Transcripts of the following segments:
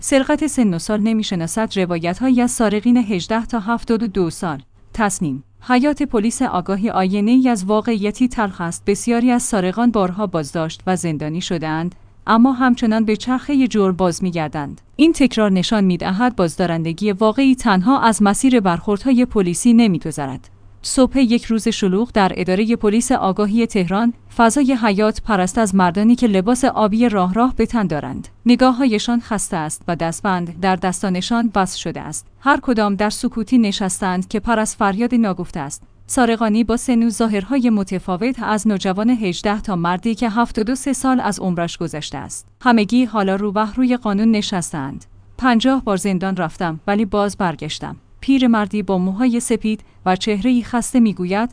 سرقت سن و سال نمی‌شناسد. روایت‌هایی از سارقین 18 تا 72 سال. تصنیم: حیات پلیس آگاهی آینه‌ای از واقعیتی تلخ است. بسیاری از سارقان بارها بازداشت و زندانی شده‌اند، اما همچنان به چرخه جرم باز می‌گردند. این تکرار نشان می‌دهد بازدارندگی واقعی تنها از مسیر برخوردهای پلیسی نمی‌گذرد. صبح یک روز شلوغ در اداره پلیس آگاهی تهران، فضای حیات پرست از مردانی که لباس آبی راه به تن دارند. نگاه‌هایشان خسته است و دستبند در دستانشان بسته شده است. هر کدام در سکوتی نشستند که پر از فریاد ناگفته است. سارقانی با سن و ظاهرهای متفاوت، از نوجوان 18 تا مردی که 73 سال از عمرش گذشته است. همگی حالا روی قانون نشستند. 50 بار زندان رفتم ولی باز برگشتم. پیرمردی با موهای سپید و چهره‌ای خسته میگوید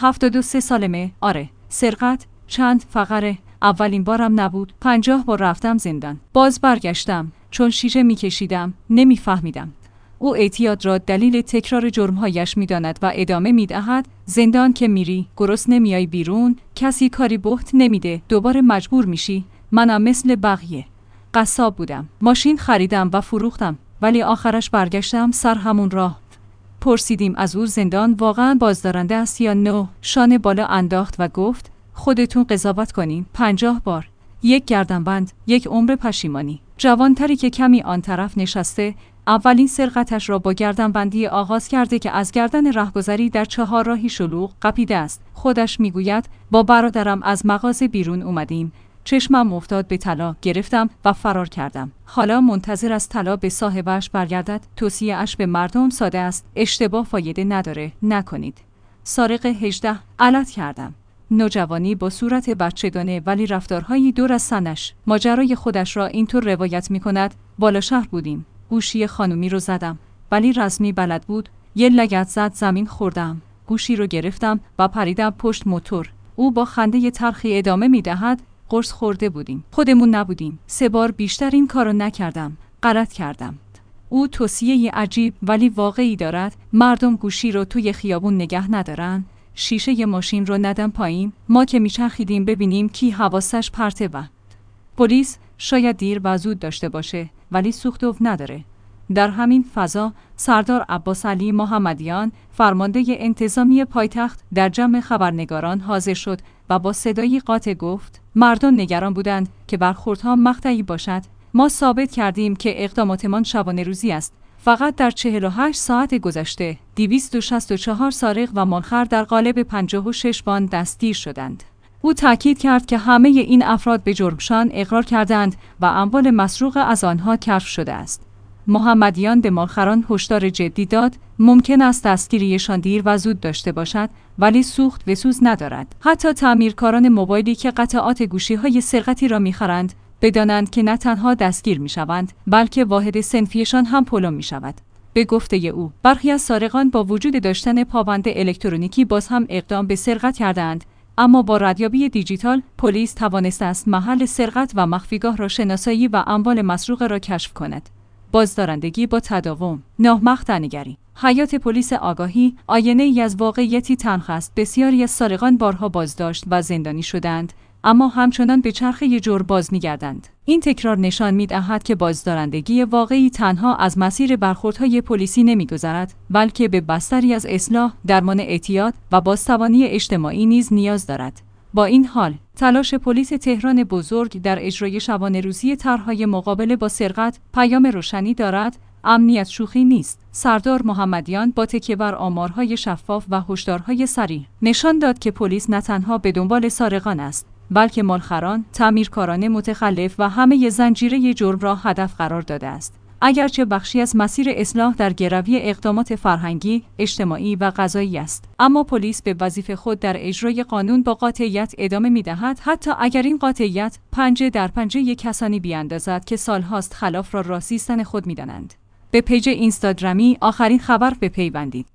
73 سالمه. آره. سرقت؟ چند فقره. اولین بارم نبود. 50 بار رفتم زندان. باز برگشتم چون شیشه میکشیدم. نمیفهمیدم. او اعتیاد را دلیل تکرار جرمهایش میداند و ادامه میدهد: زندان که میری گرسنه نمیای بیرون، کسی کاری بهت نمیده، دوباره مجبور میشی. منم مثل بقیه. قصاب بودم. ماشین خریدم و فروختم، ولی آخرش برگشتم سر همون راه. پرسیدیم از او زندان واقعا بازدارنده است یا نه؟ شانه بالا انداخت و گفت: خودتون قضاوت کنین. 50 بار. یک گردنبند، یک عمر پشیمانی. جوانتری که کمی آن طرف نشسته، اولین سرقتش را با گردنبندی آغاز کرده که از گردن رهگذری در چهارراهی شلوغ قپیده است. خودش میگوید: با برادرم از مغازه بیرون اومدیم. چشمم افتاد به طلا، گرفتم و فرار کردم. حالا منتظر از طلا به صاحبش برگردد. توصیه اش به مردم ساده است: اشتباه فایده نداره، نکنید. سارق 18. غلط کردم. نوجوانی با صورت بچگانه ولی رفتارهایی دور از سنش. ماجرای خودش را اینطور روایت می‌کند: بالا شهر بودیم. گوشی خانومی رو زدم، ولی رسمی بلد بود. یه لگد زد، زمین خوردم. گوشی رو گرفتم و پریدم پشت موتور. او با خنده تلخی ادامه می‌دهد: قرص خورده بودیم. خودمون نبودیم. 3 بار بیشتر این کارو نکردم. غلط کردم. او توصیه عجیب ولی واقعی دارد: مردم گوشی رو توی خیابون نگه ندارن. شیشه ماشین رو ندن پایین. ما که میچرخیدیم ببینیم کی حواسش پرته. و پلیس شاید دیر و زود داشته باشه، ولی سوخت و نداره. در همین فضا سردار عباس علی محمدیان، فرمانده انتظامی پایتخت، در جمع خبرنگاران حاضر شد و با صدایی قاطع گفت: مردم نگران بودند که برخوردها مقطعی باشد. ما ثابت کردیم که اقداماتمان شبانه روزی است. فقط در 48 ساعت گذشته 264 سارق و منخر در قالب 56 باند دستگیر شدند. او تاکید کرد که همه این افراد به جرمشان اقرار کردند و اموال مسروق از آنها کشف شده است. محمدیان به منخران هشدار جدی داد: ممکن است دستگیریشان دیر و زود داشته باشد، ولی سوخت و سوز ندارد. حتی تعمیرکاران موبایلی که قطعات گوشی‌های سرقتی را می‌خرند بدانند که نه تنها دستگیر می‌شوند، بلکه واحد صنفیشان هم پلم می‌شود. به گفته او، برخی از سارقان با وجود داشتن پابند الکترونیکی باز هم اقدام به سرقت کردند، اما با ردیابی دیجیتال پلیس توانسته است محل سرقت و مخفیگاه را شناسایی و اموال مسروق را کشف کند. بازدارندگی با تداوم. نامقطع‌نگری. حیات پلیس آگاهی آینه‌ای از واقعیتی تلخ است. بسیاری از سارقان بارها بازداشت و زندانی شدند، اما همچنان به چرخه جرم باز می‌گردند. این تکرار نشان می‌دهد که بازدارندگی واقعی تنها از مسیر برخوردهای پلیسی نمی‌گذرد، بلکه به بستری از اصلاح، درمان اعتیاد و بازتوانی اجتماعی نیز نیاز دارد. با این حال، تلاش پلیس تهران بزرگ در اجرای شبانه روزی طرح‌های مقابله با سرقت پیام روشنی دارد: امنیت شوخی نیست. سردار محمدیان با تکیه بر آمارهای شفاف و هشدارهای صریح نشان داد که پلیس نه تنها به دنبال سارقان است، بلکه مالخران، تعمیرکاران متخلف و همه زنجیره جرم را هدف قرار داده است. اگرچه بخشی از مسیر اصلاح در گروی اقدامات فرهنگی، اجتماعی و قضایی است، اما پلیس به وظیفه خود در اجرای قانون با قاطعیت ادامه می‌دهد، حتی اگر این قاطعیت پنجه در پنجه کسانی بیاندازد که سالهاست خلاف را راسیستن خود می‌دانند. به پیج اینستاگرامی آخرین خبر بپیوندید.